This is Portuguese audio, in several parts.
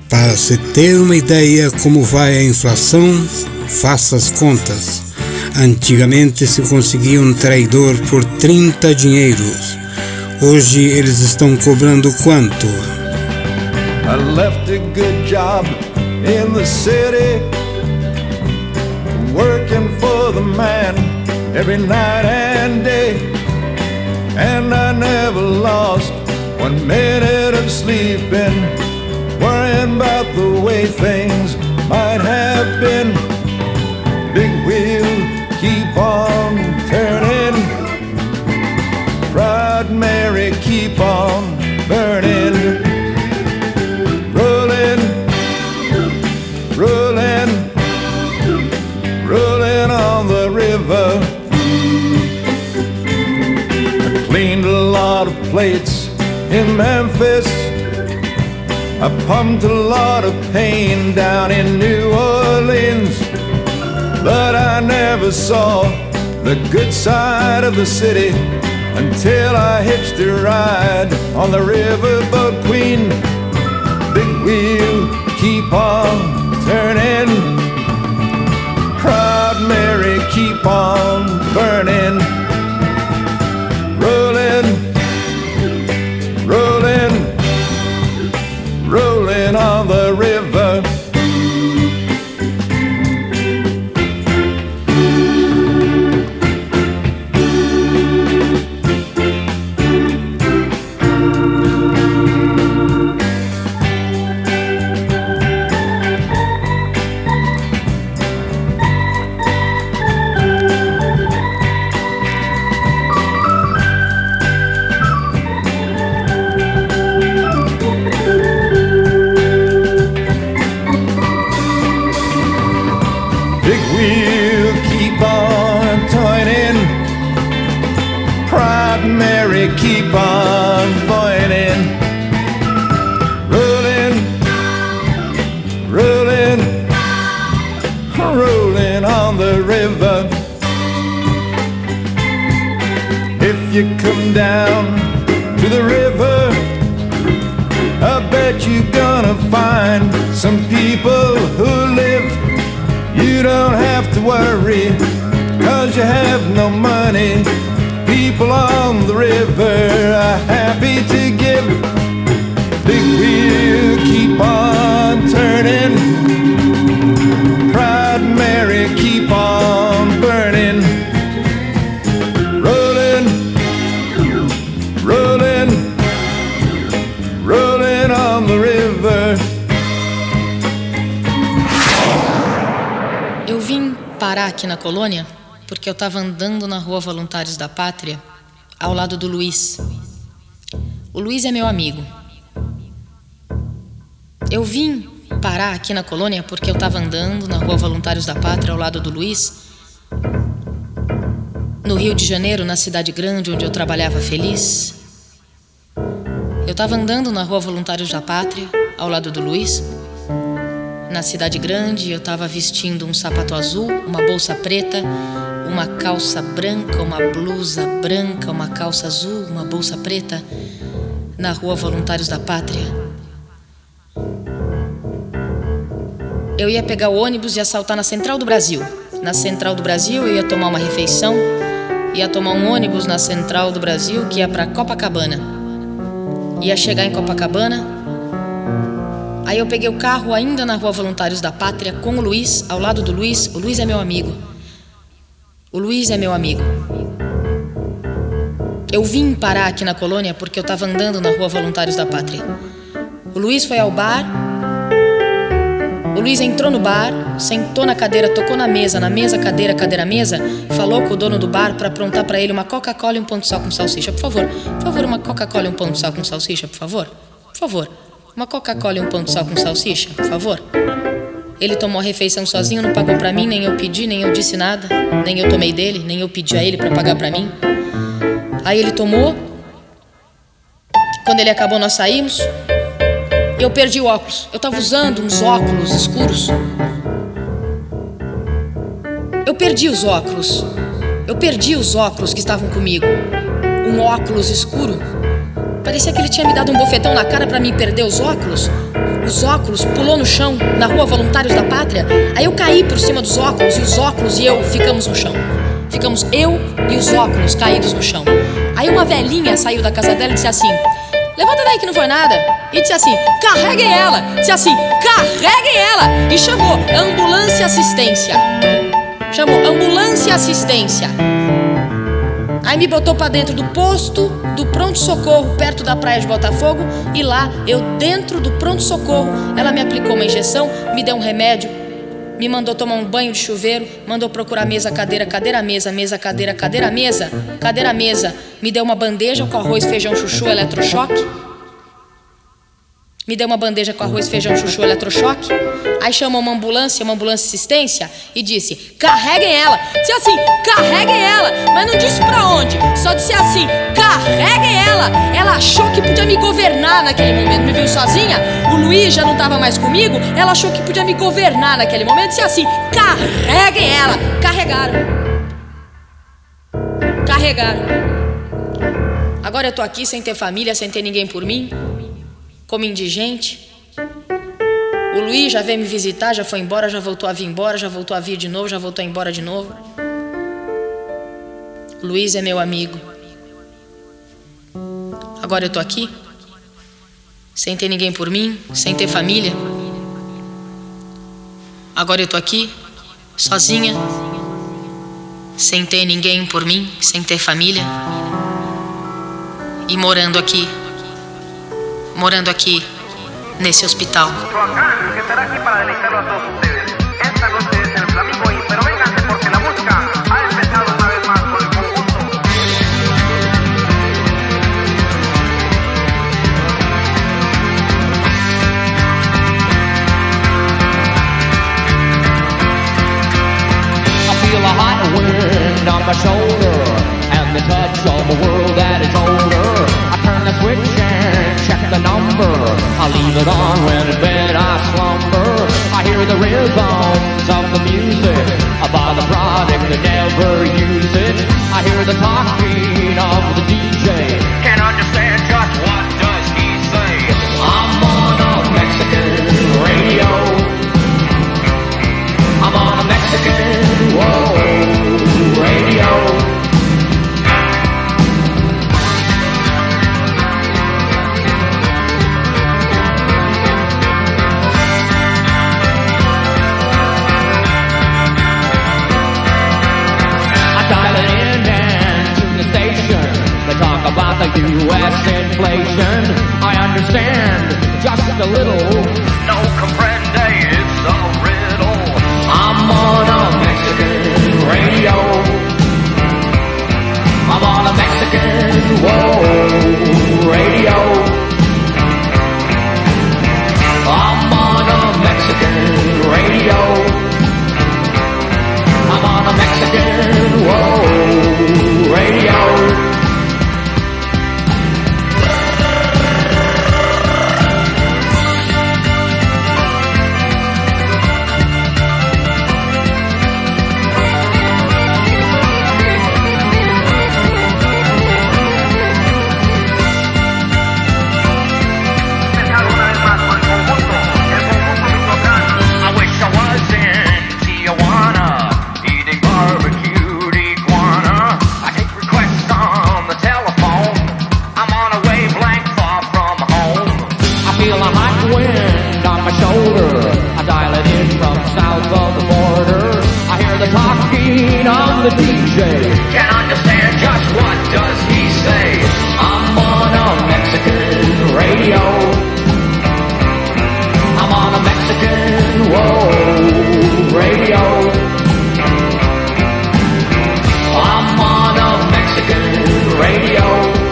Para se ter uma ideia como vai a inflação, faça as contas. Antigamente se conseguia um traidor por 30 dinheiros. Hoje eles estão cobrando quanto? I left a good job in the city, working for the man every night and day, and I never lost 1 minute of sleeping, worrying about the way things might have been. Big wheel, keep on turning, Proud Mary, keep on burning. Rolling, rolling, rolling on the river. I cleaned a lot of plates in Memphis, I pumped a lot of pain down in New Orleans, but I never saw the good side of the city until I hitched a ride on the riverboat Queen. Big wheel, keep on turning, Proud Mary, keep on burning. Rolling, rolling, rolling on the river. Keep on pointing, rolling, rolling, rolling on the river. If you come down to the river, I bet you're gonna find some people who live. You don't have to worry, 'cause you have no money. People on the river are happy to give. Big wheel, keep on turning, Proud Mary, keep on burning. Rolling, rolling, rolling on the river. Eu vim parar aqui na colônia porque eu estava andando na rua Voluntários da Pátria, ao lado do Luiz. O Luiz é meu amigo. Eu vim parar aqui na colônia porque eu estava andando na rua Voluntários da Pátria, ao lado do Luiz, no Rio de Janeiro, na cidade grande onde eu trabalhava feliz. Eu estava andando na rua Voluntários da Pátria, ao lado do Luiz, na cidade grande. Eu estava vestindo um sapato azul, uma bolsa preta, uma calça branca, uma blusa branca, uma calça azul, uma bolsa preta, na rua Voluntários da Pátria. Eu ia pegar o ônibus e ia saltar na Central do Brasil. Na Central do Brasil eu ia tomar uma refeição, ia tomar um ônibus na Central do Brasil que ia para Copacabana. Ia chegar em Copacabana. Aí eu peguei o carro ainda na rua Voluntários da Pátria com o Luiz, ao lado do Luiz. O Luiz é meu amigo. O Luiz é meu amigo. Eu vim parar aqui na colônia porque eu estava andando na rua Voluntários da Pátria. O Luiz foi ao bar. O Luiz entrou no bar, sentou na cadeira, tocou na mesa, cadeira, mesa, falou com o dono do bar para aprontar para ele uma Coca-Cola e um pão de sal com salsicha. Por favor, uma Coca-Cola e um pão de sal com salsicha, por favor. Por favor, uma Coca-Cola e um pão de sal com salsicha, por favor. Ele tomou a refeição sozinho, não pagou pra mim, nem eu pedi, nem eu disse nada, nem eu tomei dele, nem eu pedi a ele pra pagar pra mim. Aí ele tomou. Quando ele acabou, nós saímos. Eu perdi o óculos. Eu tava usando uns óculos escuros. Eu perdi os óculos. Eu perdi os óculos que estavam comigo. Um óculos escuro. Parecia que ele tinha me dado um bofetão na cara pra mim perder os óculos. os óculos pulou no chão, na rua Voluntários da Pátria. Aí eu caí por cima dos óculos e os óculos e eu ficamos no chão. Ficamos eu e os óculos caídos no chão. Aí uma velhinha saiu da casa dela e disse assim: levanta daí que não foi nada. E disse assim: carreguem ela. Disse assim: carreguem ela. E chamou ambulância assistência. Chamou ambulância assistência. Aí me botou pra dentro do posto do pronto-socorro perto da praia de Botafogo. E lá, eu dentro do pronto-socorro, ela me aplicou uma injeção, me deu um remédio, me mandou tomar um banho de chuveiro, mandou procurar mesa, cadeira, cadeira, mesa, mesa, cadeira, cadeira, mesa, cadeira, mesa. Me deu uma bandeja com arroz, feijão, chuchu, eletrochoque. Me deu uma bandeja com arroz, feijão, chuchu, eletrochoque. Aí chamou uma ambulância assistência e disse: carreguem ela. Disse assim: carreguem ela. Mas não disse pra onde, só disse assim: carreguem ela. Ela achou que podia me governar naquele momento. Me viu sozinha, o Luiz já não tava mais comigo. Ela achou que podia me governar naquele momento. Disse assim: carreguem ela. Carregaram. Agora eu tô aqui sem ter família, sem ter ninguém por mim, como indigente. O Luiz já veio me visitar, já foi embora, já voltou a vir embora, já voltou a vir de novo, já voltou embora de novo. O Luiz é meu amigo. Agora eu tô aqui, sem ter ninguém por mim, sem ter família. Agora eu tô aqui, sozinha, sem ter ninguém por mim, sem ter família. E morando aqui nesse hospital. Que estará aquí para deleitarlo a todos ustedes. Esta noche es el Flamingo, pero vénganse porque la música ha empezado una vez más con el conjunto. I feel a hot wind on my shoulder and the touch of a world that is older. I turn the switch and check the number. I leave it on when in bed I slumber. I hear the rhythms of the music. I buy the product and never use it. I hear the talking of the DJ. Can't understand just what does he say. I'm on a Mexican radio. I'm on a Mexican, whoa, radio. About the U.S. inflation, I understand just a little. No comprende, it's a riddle. I'm on a Mexican radio. I'm on a Mexican, whoa, radio. I'm on a Mexican radio. I'm on a Mexican, whoa, radio. The DJ can't understand just what does he say. I'm on a Mexican radio. I'm on a Mexican, whoa, radio. I'm on a Mexican radio.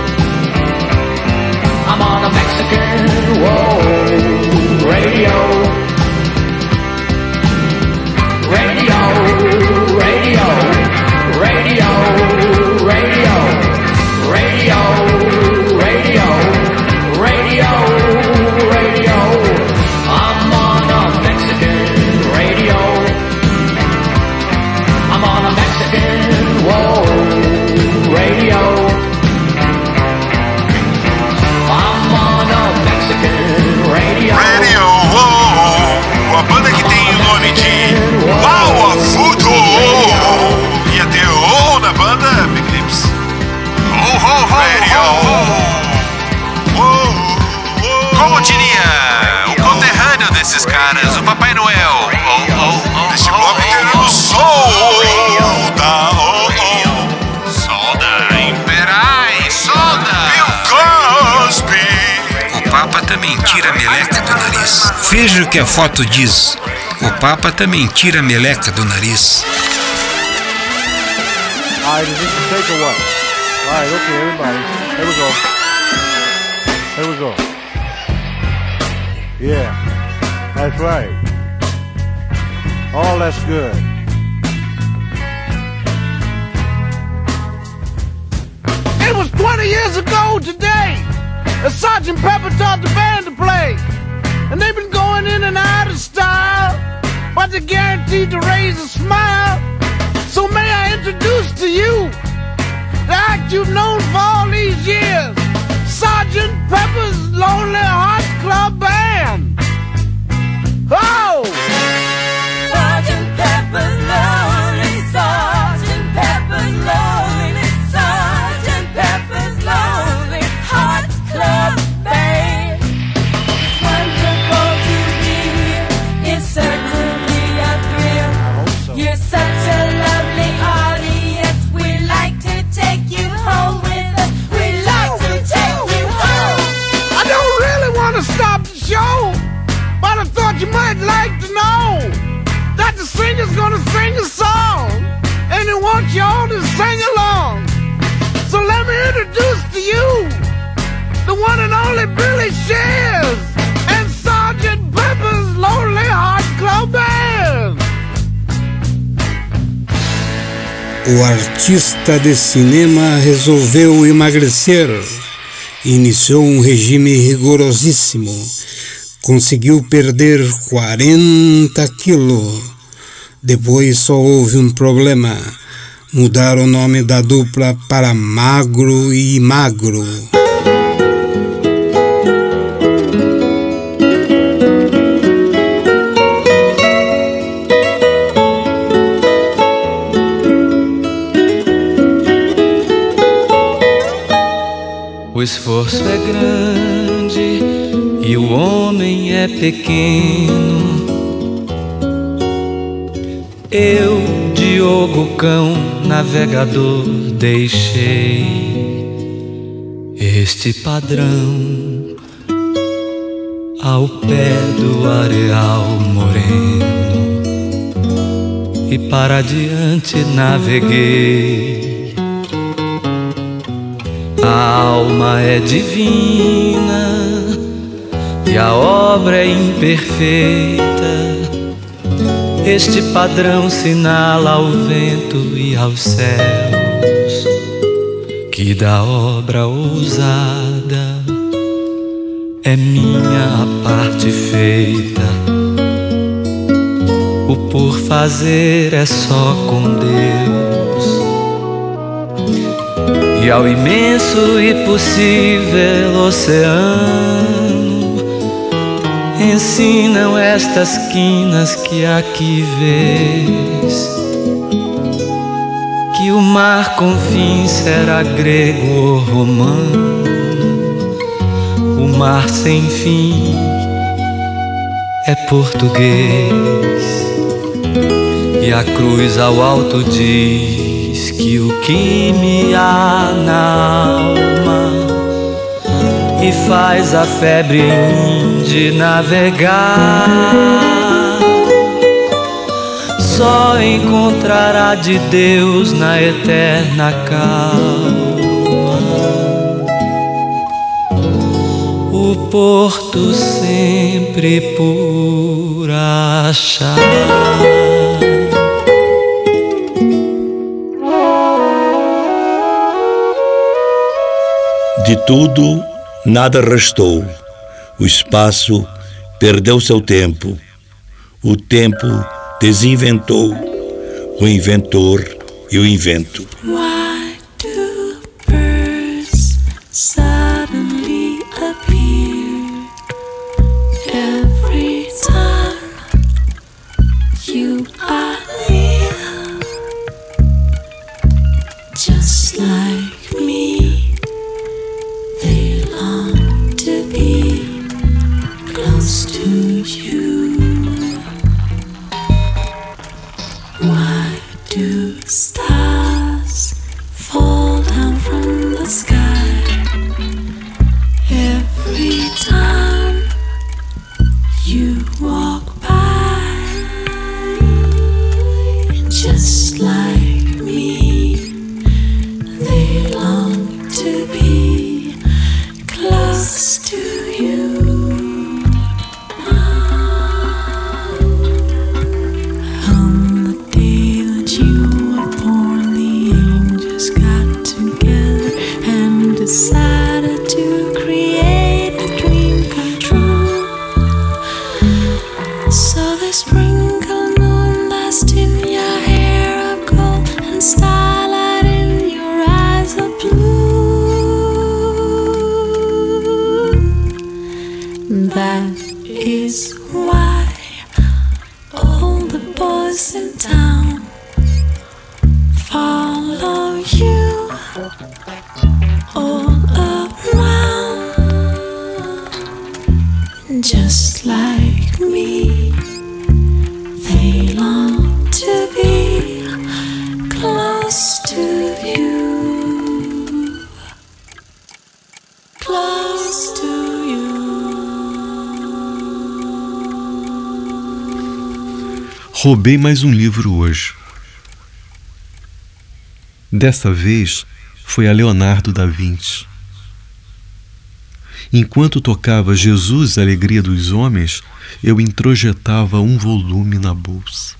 I'm on a Mexican, whoa, radio. Radio, radio. Radio. Como diria o conterrâneo desses caras, o Papai Noel. Esse bloco teremos solda, Solda, imperai, solda. Bill Cosby. O Papa também tira a meleca do nariz. Veja o que a foto diz. O Papa também tira a meleca do nariz. Alright, is this a take or what? Alright, okay, everybody. Here we go. Yeah, that's right. Oh, that's good. It was 20 years ago today that Sergeant Pepper taught the band to play. And they've been going in and out of style, but they're guaranteed to raise a smile. So may I introduce to you the act you've known for all these years, Sergeant Pepper's Lonely Hearts Club Band. Oh! Sergeant Pepper's Lonely, Sergeant Pepper's Lonely, Sergeant Pepper's Lonely Hearts Club Band. It's wonderful to be here, it's certainly a thrill. You're such a lovely audience, we'd like to take you home with us, we'd like to take you home. I don't really want to stop the show, but I thought you might like to know that the singer's gonna sing a song, and he wants you all to sing along. So let me introduce to you the one and only Billy Shears and Sergeant Pepper's Lonely Hearts Club Band. O artista de cinema resolveu emagrecer. Iniciou um regime rigorosíssimo. Conseguiu perder 40 quilos. Depois só houve um problema. Mudaram o nome da dupla para Magro e Magro. O esforço é grande e o homem é pequeno. Eu, Diogo Cão, navegador, deixei este padrão ao pé do areal moreno e para diante naveguei. A alma é divina e a obra é imperfeita. Este padrão sinala ao vento e aos céus que da obra ousada é minha a parte feita. O por fazer é só com Deus. E ao imenso e possível oceano ensinam estas quinas que aqui vês, que o mar com fim será grego ou romano, o mar sem fim é português, e a cruz ao alto diz que o que me há na alma e faz a febre em mim de navegar só encontrará de Deus na eterna calma o porto sempre por achar. De tudo, nada restou. O espaço perdeu seu tempo. O tempo desinventou o inventor e o invento. Why do birds suddenly appear every time you are near? Just like me, Every time you walk by, just like me, they long to be close to you. On the day that you were born, the angels got together and decided to create a dream come true. So they sprinkle moon dust in your hair of gold and starlight in your eyes of blue. That is why all the boys in town follow you all around. Just like me, they long to be close to you. Close to you. Roubei mais um livro hoje. Dessa vez foi a Leonardo da Vinci. Enquanto tocava Jesus, a Alegria dos Homens, eu introjetava um volume na bolsa.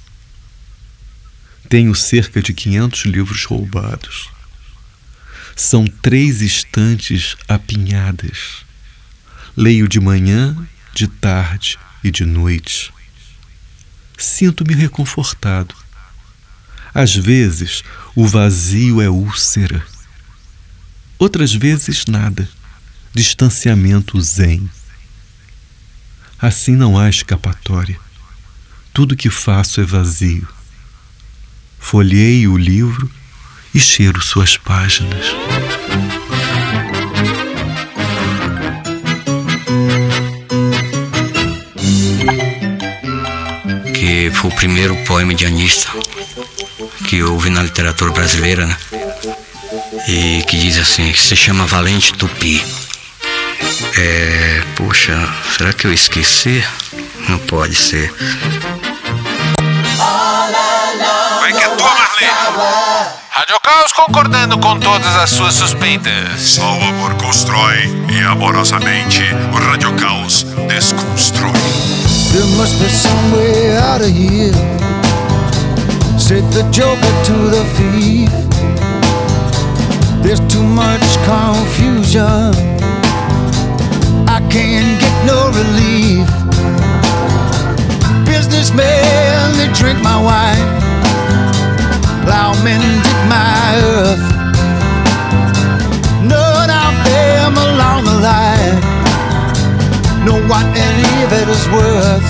Tenho cerca de 500 livros roubados. São 3 estantes apinhadas. Leio de manhã, de tarde e de noite. Sinto-me reconfortado. Às vezes, o vazio é úlcera. Outras vezes, nada. Distanciamento zen. Assim não há escapatória. Tudo que faço é vazio. Folheio o livro e cheiro suas páginas. Que foi o primeiro poema de Anista que houve na literatura brasileira, né? E que diz assim, que se chama Valente Tupi. Poxa, será que eu esqueci? Não pode ser. Como é que é tua, Marlene? Rádio Caos concordando com todas as suas suspeitas. Só o amor constrói e amorosamente o Rádio Caos desconstrói. There must be some way out of here, said the joker to the thief. There's too much confusion, I can't get no relief. Businessmen, they drink my wine, plowmen dig my earth. None of them along the line know what any of it is worth.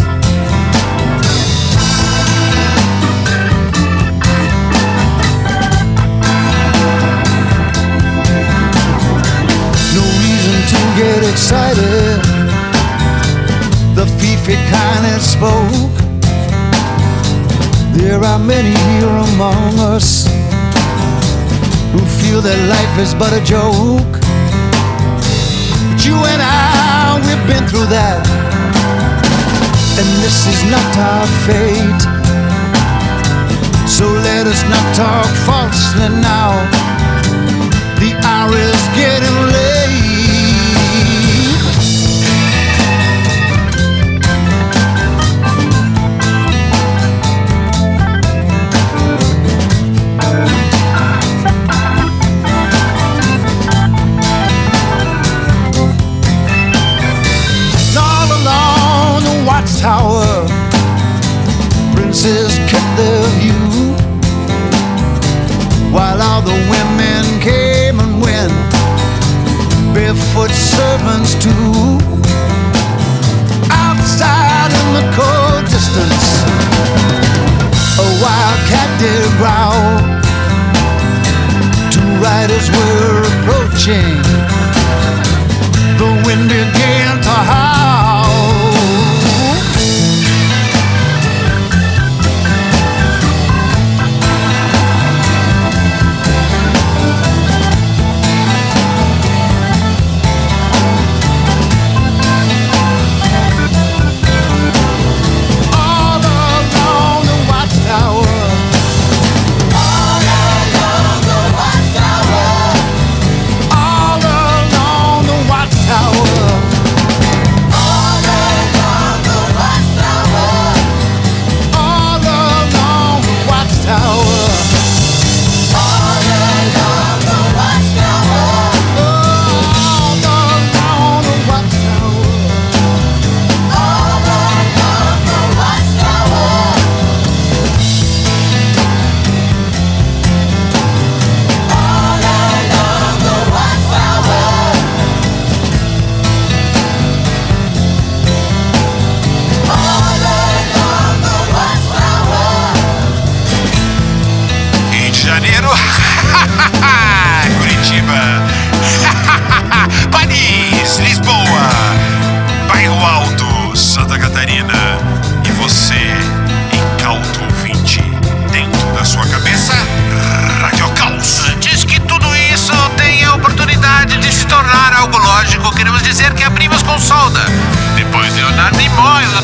No reason to get excited, the fiefy kind that spoke. There are many here among us who feel that life is but a joke. But you and I, we've been through that, and this is not our fate. So let us not talk falsely now, the hour is getting late. Tower, princes kept their view, while all the women came and went, barefoot servants too. Outside in the cold distance, a wildcat did growl. 2 riders were approaching, the wind began to howl.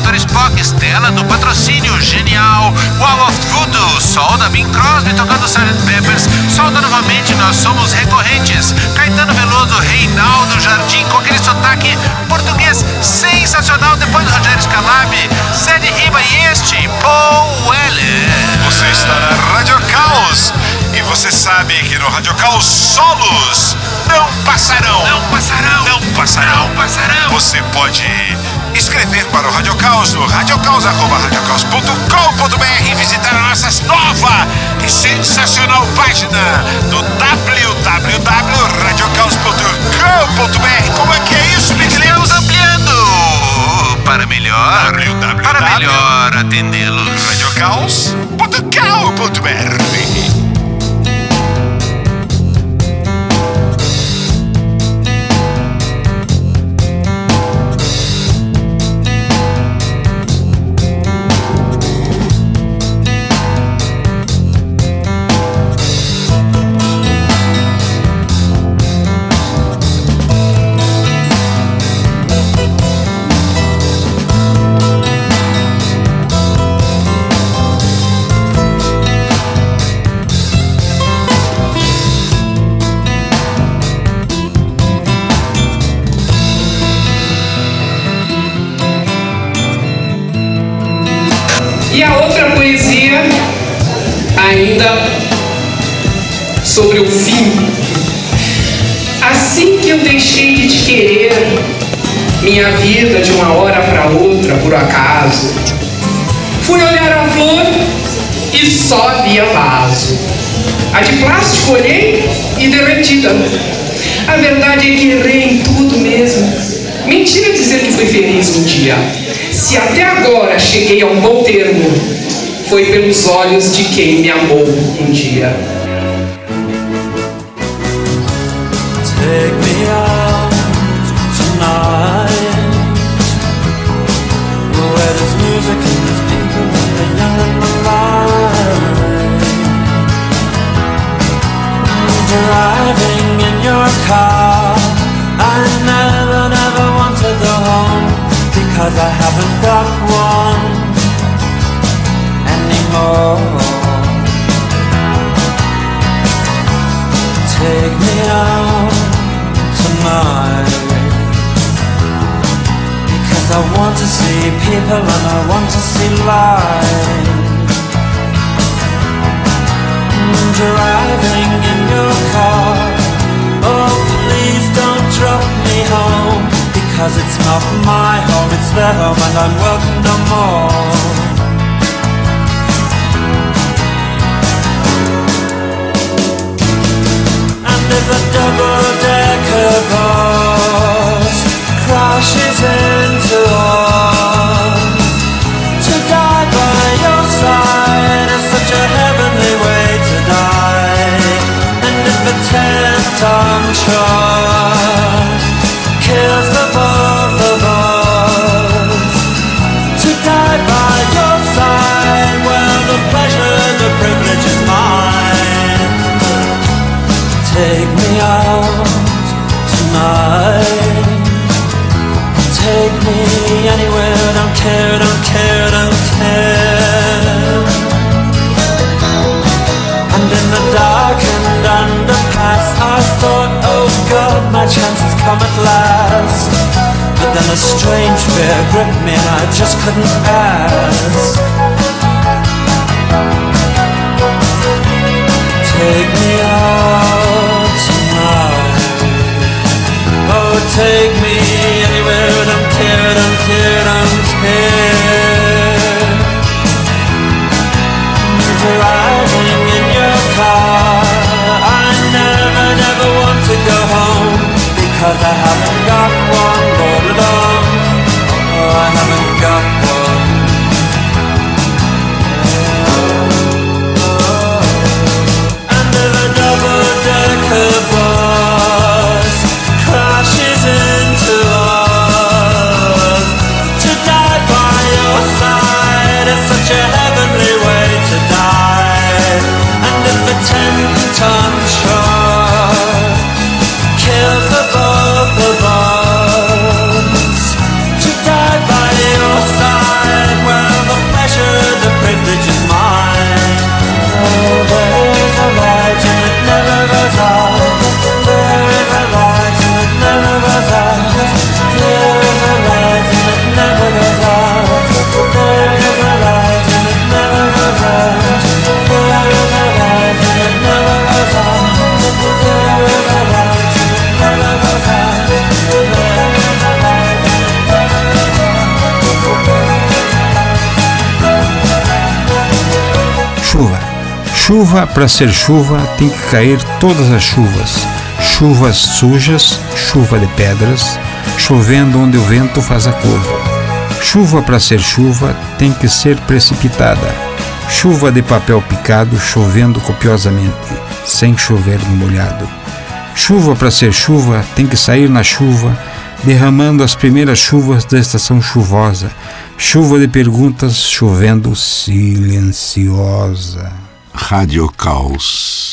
Dr. Spock, Stella do Patrocínio, Genial, Wall of Voodoo, Sol da Bing Crosby tocando Sgt. Peppers, solta novamente Nós Somos Recorrentes, Caetano Veloso, Reinaldo Jardim com aquele sotaque português sensacional, depois do Rogério Skylab, Zé de Riba e este, Paul Weller. Você está na Rádio Caos e você sabe que no Rádio Caos solos não passarão. Não passarão. Não passarão. Não passarão. Você pode escrever para o Rádio Caos no radiocaos@radiocaos.com.br e visitar a nossa nova e sensacional página do www.radiocaos.com.br. Como é que é isso, Miguel? Estamos ampliando para melhor atendê-los. radiocaos.com.br. E a outra poesia, ainda sobre o fim. Assim que eu deixei de te querer, minha vida de uma hora para outra, por acaso, fui olhar a flor e só havia vaso. A de plástico olhei e derretida. A verdade é que errei em tudo mesmo. Mentira dizer que fui feliz um dia. Se até agora cheguei a um bom termo, foi pelos olhos de quem me amou um dia. Take me out tonight, where there's music and there's people and the young and the light. Driving in your car, I never want to go home, because I haven't got one anymore. Take me out tonight, because I want to see people and I want to see light. Driving in your car, oh please don't drop me home, because it's not my home, it's their home and I'm welcome no more. And if a double-decker bus crashes into us, to die by your side is such a heavenly way to die. And if a 10-ton truck kills the both of us, to die by your side, well, the pleasure, the privilege is mine. Take me out tonight, take me anywhere, don't care, don't care, don't care. And in the darkened underpass, I thought, oh God, my chance has come at last. But then a strange fear gripped me and I just couldn't ask. Take me out tonight, oh take me anywhere, don't care, don't care, don't care. Driving in your car, I never want to go home, because I haven't got one all along. Oh, I haven't got one. And if a double-decker bus crashes into us, to die by your side is such a heavenly way to die. And if a 10-ton truck kills the both Chuva, para ser chuva, tem que cair todas as chuvas. Chuvas sujas, chuva de pedras, chovendo onde o vento faz a curva. Chuva, para ser chuva, tem que ser precipitada. Chuva de papel picado, chovendo copiosamente, sem chover no molhado. Chuva, para ser chuva, tem que sair na chuva, derramando as primeiras chuvas da estação chuvosa. Chuva de perguntas, chovendo silenciosa. Rádio Caos.